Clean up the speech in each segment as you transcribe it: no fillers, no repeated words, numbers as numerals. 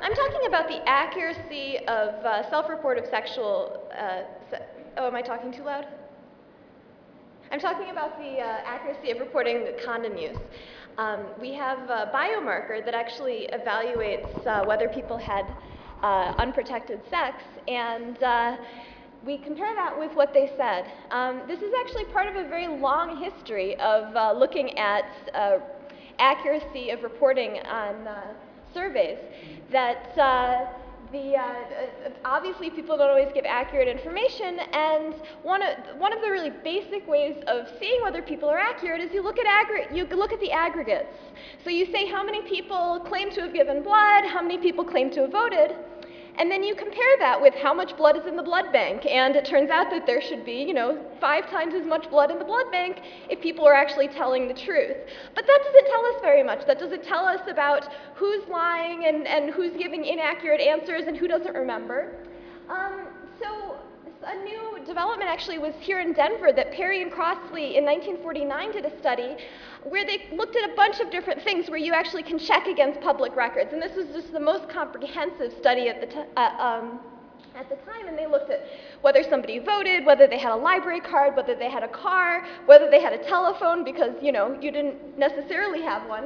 I'm talking about the accuracy of self-reported sexual, oh, am I talking too loud? I'm talking about the accuracy of reporting condom use. We have a biomarker that actually evaluates whether people had unprotected sex, and we compare that with what they said. This is actually part of a very long history of looking at accuracy of reporting on surveys that obviously people don't always give accurate information, and one of the really basic ways of seeing whether people are accurate is you look at the aggregates. So you say how many people claim to have given blood, how many people claim to have voted, and then you compare that with how much blood is in the blood bank, and it turns out that there should be, 5 times as much blood in the blood bank if people are actually telling the truth. But that doesn't tell us very much. That doesn't tell us about who's lying and who's giving inaccurate answers and who doesn't remember. So a new development actually was here in Denver that Perry and Crossley in 1949 did a study where they looked at a bunch of different things where you actually can check against public records. And this was just the most comprehensive study at the time, and they looked at whether somebody voted, whether they had a library card, whether they had a car, whether they had a telephone, because, you didn't necessarily have one.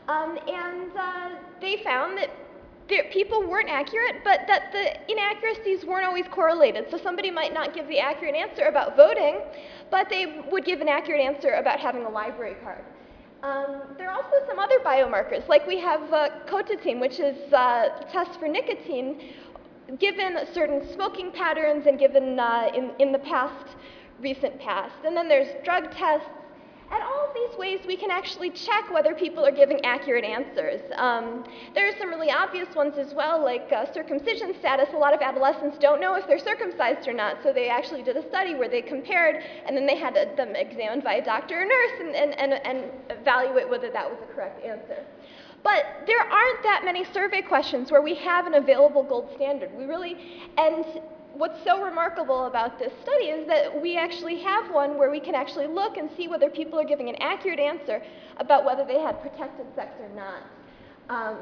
They found that people weren't accurate, but that the inaccuracies weren't always correlated. So somebody might not give the accurate answer about voting, but they would give an accurate answer about having a library card. There are also some other biomarkers, like we have cotatine, which is a test for nicotine, given certain smoking patterns and given in the recent past. And then there's drug tests. At all of these ways, we can actually check whether people are giving accurate answers. There are some really obvious ones as well, like circumcision status. A lot of adolescents don't know if they're circumcised or not, so they actually did a study where they compared, and then they had them examined by a doctor or nurse and evaluate whether that was the correct answer. But there aren't that many survey questions where we have an available gold standard. And what's so remarkable about this study is that we actually have one where we can actually look and see whether people are giving an accurate answer about whether they had protected sex or not.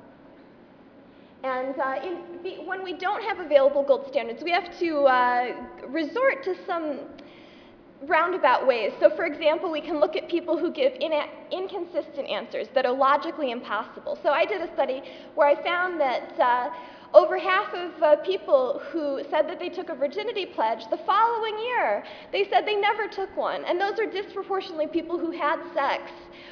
When we don't have available gold standards, we have to resort to some roundabout ways. So for example, we can look at people who give inconsistent answers that are logically impossible. So I did a study where I found that over half of people who said that they took a virginity pledge, the following year, they said they never took one. And those are disproportionately people who had sex.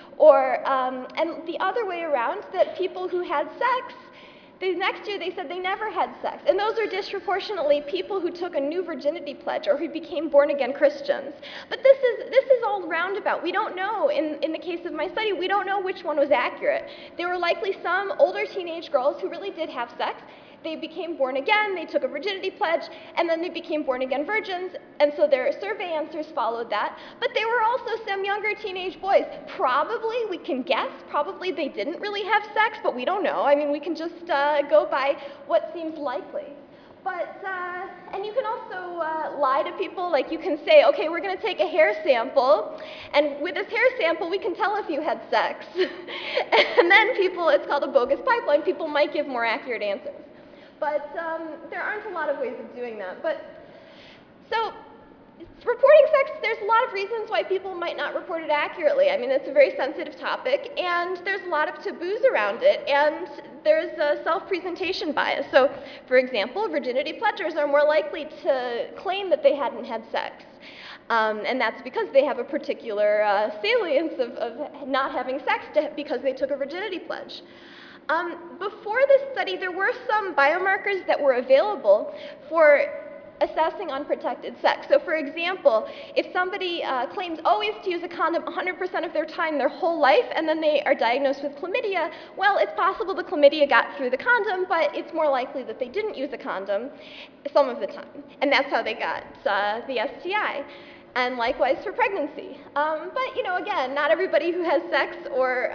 And the other way around, that people who had sex, the next year they said they never had sex. And those are disproportionately people who took a new virginity pledge or who became born-again Christians. But this is all roundabout. We don't know, in the case of my study, we don't know which one was accurate. There were likely some older teenage girls who really did have sex. They became born again, they took a virginity pledge, and then they became born-again virgins, and so their survey answers followed that. But there were also some younger teenage boys. Probably, we can guess, probably they didn't really have sex, but we don't know. I mean, we can just go by what seems likely. But, and you can also lie to people, like you can say, okay, we're gonna take a hair sample, and with this hair sample, we can tell if you had sex. And then it's called a bogus pipeline, people might give more accurate answers. But there aren't a lot of ways of doing that. So reporting sex, there's a lot of reasons why people might not report it accurately. I mean, it's a very sensitive topic, and there's a lot of taboos around it, and there's a self-presentation bias. So, for example, virginity pledgers are more likely to claim that they hadn't had sex. And that's because they have a particular salience of not having sex because they took a virginity pledge. Before this study, there were some biomarkers that were available for assessing unprotected sex. So for example, if somebody claims always to use a condom 100% of their time, their whole life, and then they are diagnosed with chlamydia, well, it's possible the chlamydia got through the condom, but it's more likely that they didn't use a condom some of the time. And that's how they got the STI. And likewise for pregnancy. But, again, not everybody who has sex or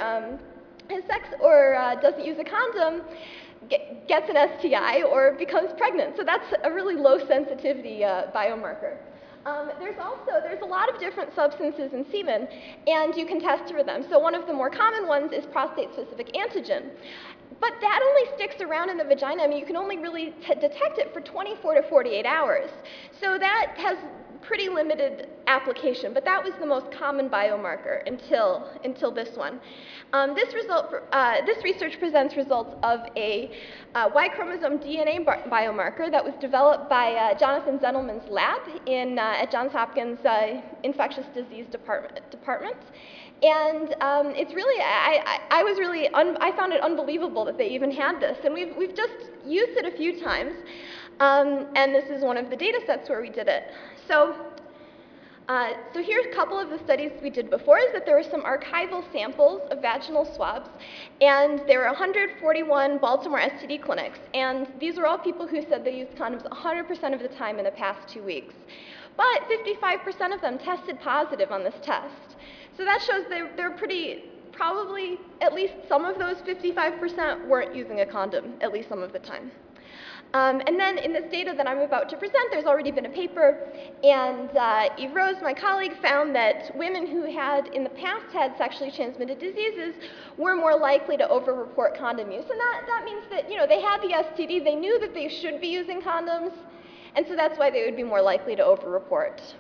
doesn't use a condom gets an STI or becomes pregnant. So that's a really low sensitivity biomarker. There's a lot of different substances in semen, and you can test for them. So one of the more common ones is prostate-specific antigen. But that only sticks around in the vagina, I mean, you can only really detect it for 24 to 48 hours. So that has pretty limited application, but that was the most common biomarker until this one. This research presents results of a Y chromosome DNA biomarker that was developed by Jonathan Zentelman's lab at Johns Hopkins Infectious Disease Department. And it's really, I found it unbelievable that they even had this. And we've just used it a few times. And this is one of the data sets where we did it. So here's a couple of the studies we did before, is that there were some archival samples of vaginal swabs, and there were 141 Baltimore STD clinics, and these were all people who said they used condoms 100% of the time in the past 2 weeks. But 55% of them tested positive on this test. So that shows they're pretty, probably at least some of those 55% weren't using a condom, at least some of the time. And then in this data that I'm about to present, there's already been a paper, and Eve Rose, my colleague, found that women who had in the past had sexually transmitted diseases were more likely to over-report condom use. And that means that, you know, they had the STD, they knew that they should be using condoms, and so that's why they would be more likely to over-report.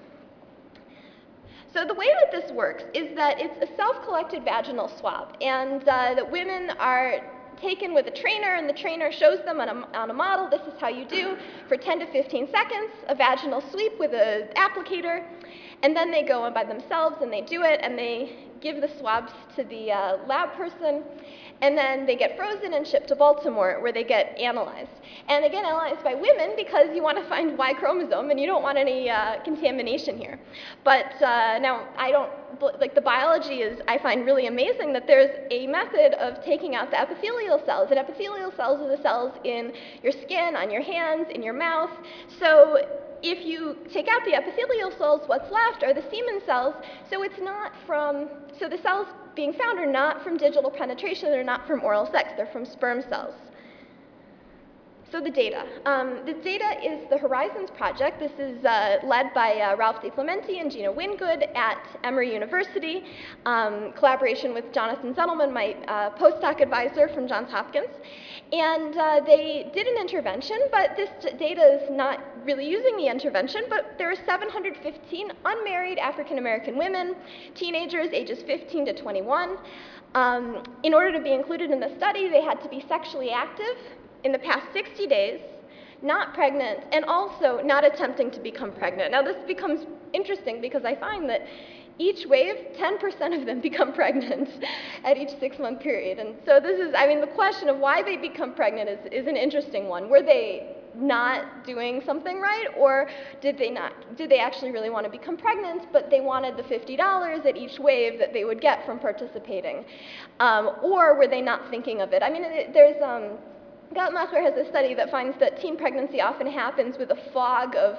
So the way that this works is that it's a self-collected vaginal swab, and that women are taken with a trainer, and the trainer shows them on a model, this is how you do for 10 to 15 seconds, a vaginal sweep with an applicator, and then they go on by themselves and they do it, and they give the swabs to the lab person, and then they get frozen and shipped to Baltimore, where they get analyzed. And they get analyzed by women because you want to find Y chromosome and you don't want any contamination here. But now, the biology is, I find really amazing that there's a method of taking out the epithelial cells. And epithelial cells are the cells in your skin, on your hands, in your mouth. So if you take out the epithelial cells, what's left are the semen cells. So it's not from, so the cells being found are not from digital penetration, they're not from oral sex, they're from sperm cells. So the data. This data is the Horizons project. This is led by Ralph DeClemente and Gina Wingood at Emory University, collaboration with Jonathan Zentelman, my postdoc advisor from Johns Hopkins. And they did an intervention, but this data is not really using the intervention, but there are 715 unmarried African-American women, teenagers ages 15 to 21. In order to be included in the study, they had to be sexually active in the past 60 days, not pregnant, and also not attempting to become pregnant. Now this becomes interesting because I find that each wave, 10% of them become pregnant at each 6-month period. And so this is, I mean, the question of why they become pregnant is an interesting one. Were they not doing something right, or did they actually really want to become pregnant, but they wanted the $50 at each wave that they would get from participating? Or were they not thinking of it? I mean, there's, Guttmacher has a study that finds that teen pregnancy often happens with a fog of,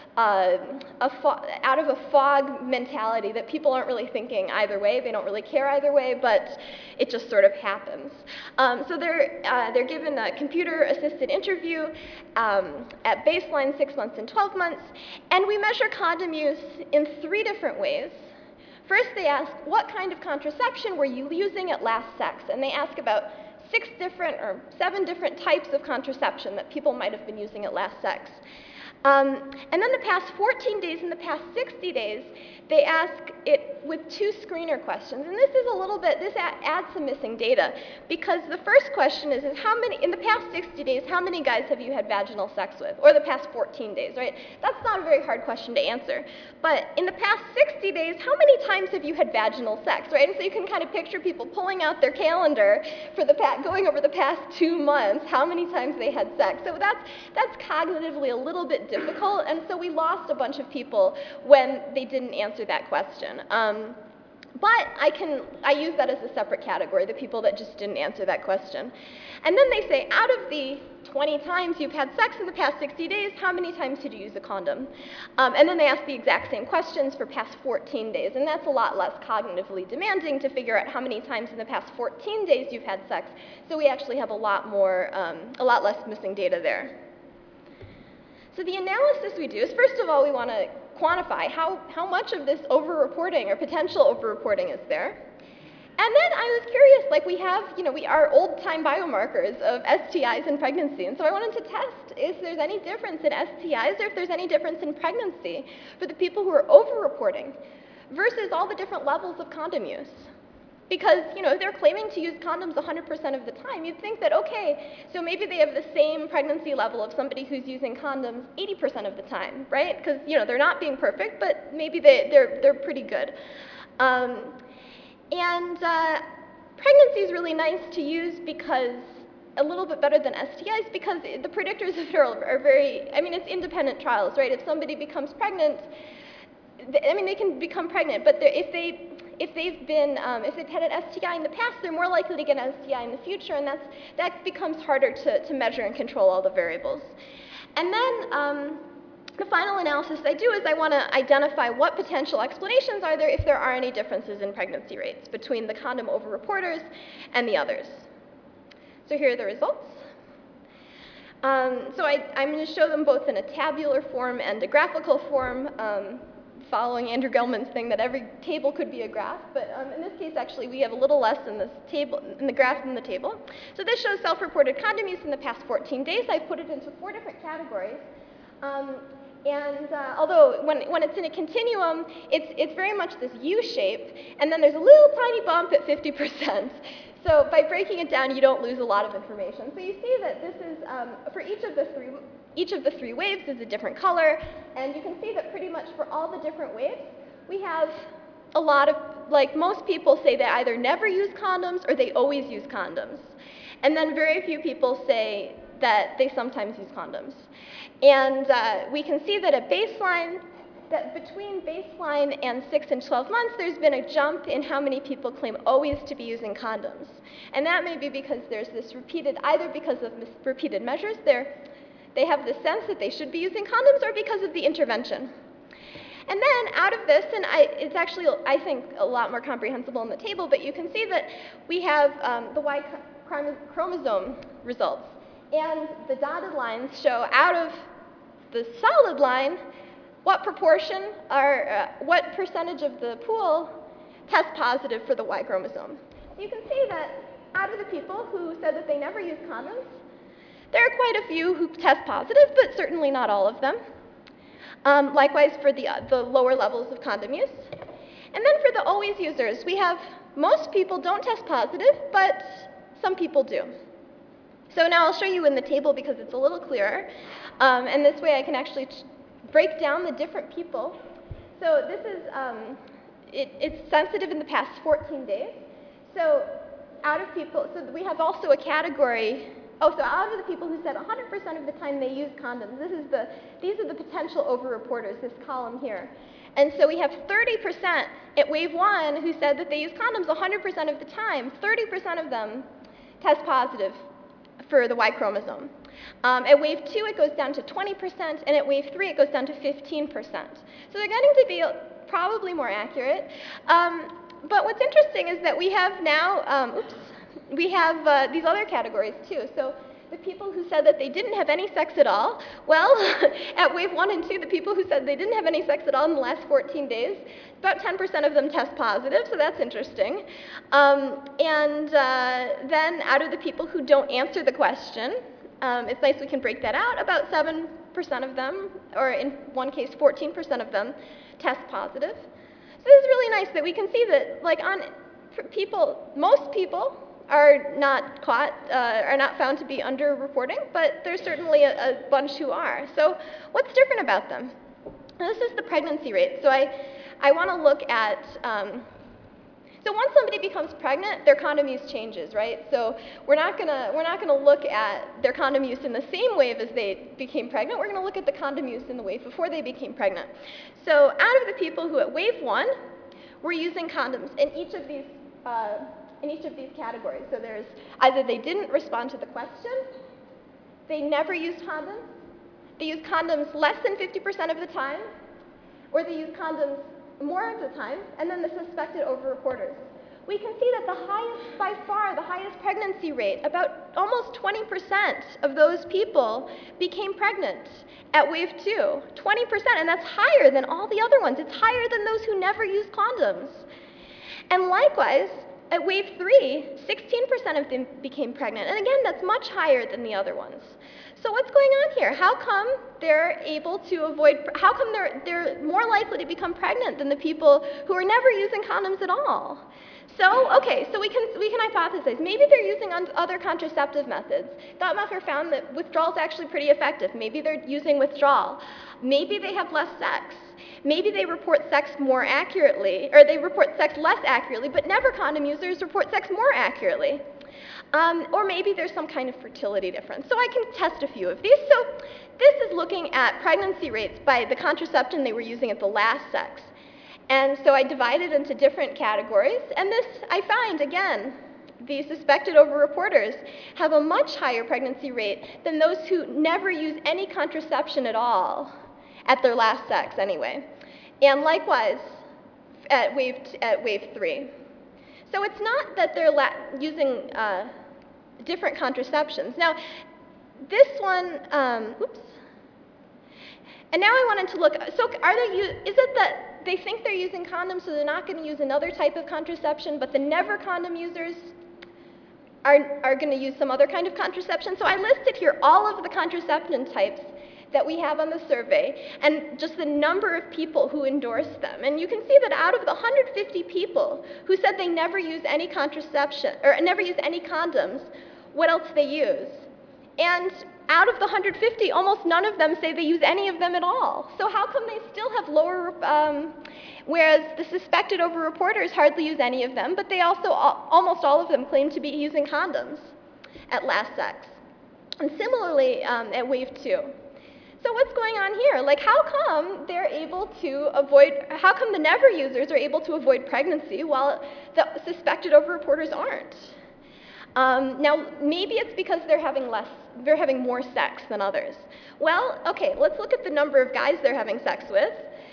out of a fog mentality, that people aren't really thinking either way, they don't really care either way, but it just sort of happens. So they're given a computer-assisted interview at baseline, 6 months and 12 months, and we measure condom use in 3 different ways. First, they ask, what kind of contraception were you using at last sex? And they ask about 7 different types of contraception that people might have been using at last sex. And then the past 14 days and the past 60 days, they ask it with 2 screener questions. And this is a little bit, this adds some missing data, because the first question is how many, in the past 60 days, how many guys have you had vaginal sex with? Or the past 14 days, right? That's not a very hard question to answer. But in the past 60 days, how many times have you had vaginal sex, right? And so you can kind of picture people pulling out their calendar for going over the past 2 months, how many times they had sex. So that's cognitively a little bit difficult, and so we lost a bunch of people when they didn't answer that question. But I use that as a separate category, the people that just didn't answer that question. And then they say, out of the 20 times you've had sex in the past 60 days, how many times did you use a condom? And then they ask the exact same questions for past 14 days, and that's a lot less cognitively demanding to figure out how many times in the past 14 days you've had sex. So we actually have a lot less missing data there. So the analysis we do is, first of all, we want to quantify how much of this over-reporting or potential over-reporting is there. And then I was curious, like we have, we are old-time biomarkers of STIs and pregnancy, and so I wanted to test if there's any difference in STIs or if there's any difference in pregnancy for the people who are over-reporting versus all the different levels of condom use. Because, if they're claiming to use condoms 100% of the time, you'd think that, okay, so maybe they have the same pregnancy level of somebody who's using condoms 80% of the time, right? Because, they're not being perfect, but maybe they're pretty good. Pregnancy is really nice to use because a little bit better than STIs because the predictors of it are very, it's independent trials, right? If somebody becomes pregnant, they can become pregnant, but if they've had an STI in the past, they're more likely to get an STI in the future, and that becomes harder to measure and control all the variables. And then the final analysis I do is I want to identify what potential explanations are there if there are any differences in pregnancy rates between the condom over-reporters and the others. So here are the results. So I'm going to show them both in a tabular form and a graphical form, following Andrew Gelman's thing that every table could be a graph, but in this case, actually, we have a little less in this table, in the graph than the table. So this shows self-reported condom use in the past 14 days. I've put it into 4 different categories. Although when it's in a continuum, it's very much this U shape, and then there's a little tiny bump at 50%. So by breaking it down, you don't lose a lot of information. So you see that this is, for each of the three waves is a different color, and you can see that pretty much for all the different waves, we have a lot of, most people say they either never use condoms or they always use condoms. And then very few people say that they sometimes use condoms. And we can see that at baseline, that between baseline and 6 and 12 months, there's been a jump in how many people claim always to be using condoms. And that may be because there's this repeated, either because of repeated measures, they have the sense that they should be using condoms, or because of the intervention. And then out of this, and it's actually, I think, a lot more comprehensible in the table, but you can see that we have the Y chromosome results. And the dotted lines show out of the solid line what proportion or what percentage of the pool test positive for the Y chromosome. So you can see that out of the people who said that they never use condoms, there are quite a few who test positive, but certainly not all of them. Likewise for the lower levels of condom use. And then for the always users, we have most people don't test positive, but some people do. So now I'll show you in the table because it's a little clearer. And this way I can actually break down the different people. So this is, it's sensitive in the past 14 days. So out of people, so we have also a category, so out of the people who said 100% of the time they use condoms, these are the potential over-reporters, this column here. And so we have 30% at wave 1 who said that they use condoms 100% of the time. 30% of them test positive for the Y chromosome. At wave 2, it goes down to 20%, and at wave 3, it goes down to 15%. So they're getting to be probably more accurate. But what's interesting is that we have now, we have these other categories too. So the people who said that they didn't have any sex at all, well, at wave 1 and 2, the people who said they didn't have any sex at all in the last 14 days, about 10% of them test positive, so that's interesting. Then out of the people who don't answer the question, it's nice we can break that out, about 7% of them, or in one case 14% of them, test positive. So this is really nice that we can see that, most people are not caught, are not found to be under-reporting, but there's certainly a bunch who are. So what's different about them? Now, this is the pregnancy rate. So I want to look at, so once somebody becomes pregnant, their condom use changes, right? So we're not gonna look at their condom use in the same wave as they became pregnant. We're gonna look at the condom use in the wave before they became pregnant. So out of the people who at wave 1 were using condoms in each of these categories. So there's either they didn't respond to the question, they never used condoms, they used condoms less than 50% of the time, or they used condoms more of the time, and then the suspected over-reporters. We can see that the highest, by far, the highest pregnancy rate, about almost 20% of those people became pregnant at wave 2. 20%, and that's higher than all the other ones. It's higher than those who never used condoms. And likewise, at wave 3, 16% of them became pregnant. And again, that's much higher than the other ones. So what's going on here? How come they're able to avoid, how come they're more likely to become pregnant than the people who are never using condoms at all? So, okay, so we can hypothesize. Maybe they're using other contraceptive methods. Guttmacher found that withdrawal is actually pretty effective. Maybe they're using withdrawal. Maybe they have less sex. Maybe they report sex more accurately, or they report sex less accurately, but never condom users report sex more accurately. Or maybe there's some kind of fertility difference. So I can test a few of these. So this is looking at pregnancy rates by the contraception they were using at the last sex. And so I divided into different categories, and this, I find, again, the suspected overreporters have a much higher pregnancy rate than those who never use any contraception at all, at their last sex anyway. And likewise, at wave 3. So it's not that they're using different contraceptions. Now, this one, oops. And now I wanted to look, so is it that they think they're using condoms, so they're not going to use another type of contraception, but the never condom users are going to use some other kind of contraception? So I listed here all of the contraception types that we have on the survey, and just the number of people who endorsed them. And you can see that out of the 150 people who said they never use any contraception, or never use any condoms, what else they use? And out of the 150, almost none of them say they use any of them at all. So how come they still have lower, whereas the suspected overreporters hardly use any of them, but they also, almost all of them claim to be using condoms at last sex. And similarly, at wave 2. So what's going on here? Like, how come they're able to avoid, how come the never users are able to avoid pregnancy while the suspected overreporters aren't? Now, maybe it's because they're having more sex than others. Well, okay, let's look at the number of guys they're having sex with.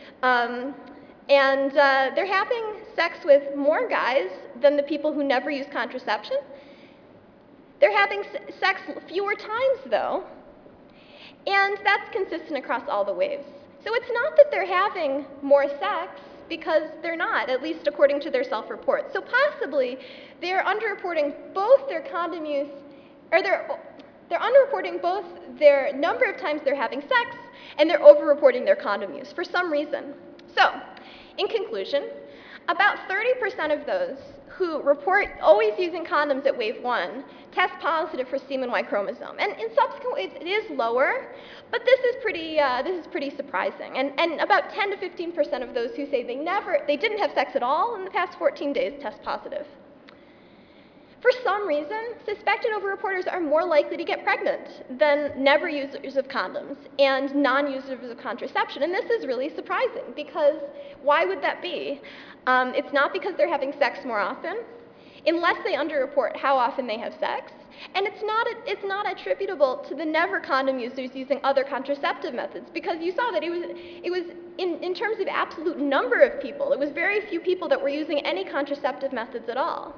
They're having sex with more guys than the people who never use contraception. They're having sex fewer times, though. And that's consistent across all the waves. So it's not that they're having more sex, because they're not, at least according to their self-report. So possibly they're underreporting both their condom use, or they're underreporting both their number of times they're having sex and they're overreporting their condom use for some reason. So, in conclusion, about 30% of those who report always using condoms at wave 1 test positive for C1y chromosome. And in subsequent waves, it is lower, but this is pretty surprising. And about 10 to 15% of those who say they didn't have sex at all in the past 14 days test positive. For some reason, suspected overreporters are more likely to get pregnant than never users of condoms and non-users of contraception. And this is really surprising, because why would that be? It's not because they're having sex more often, unless they underreport how often they have sex. And it's not attributable to the never condom users using other contraceptive methods, because you saw that it was in terms of absolute number of people, it was very few people that were using any contraceptive methods at all.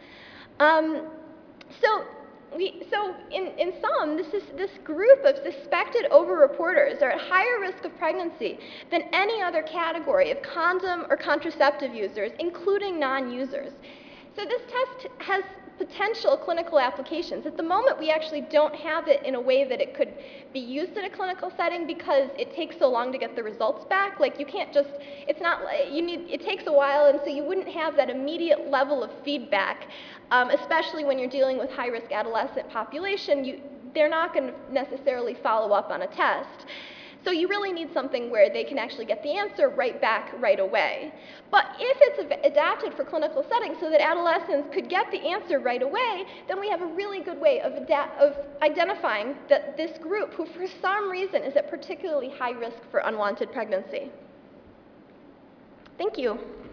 So in sum, this group of suspected overreporters are at higher risk of pregnancy than any other category of condom or contraceptive users, including non-users. So this test has potential clinical applications. At the moment, we actually don't have it in a way that it could be used in a clinical setting, because it takes so long to get the results back. Like, you can't just, it takes a while, and so you wouldn't have that immediate level of feedback, especially when you're dealing with high-risk adolescent population. They're not going to necessarily follow up on a test. So you really need something where they can actually get the answer right back right away. But if it's adapted for clinical settings so that adolescents could get the answer right away, then we have a really good way of identifying this group who for some reason is at particularly high risk for unwanted pregnancy. Thank you.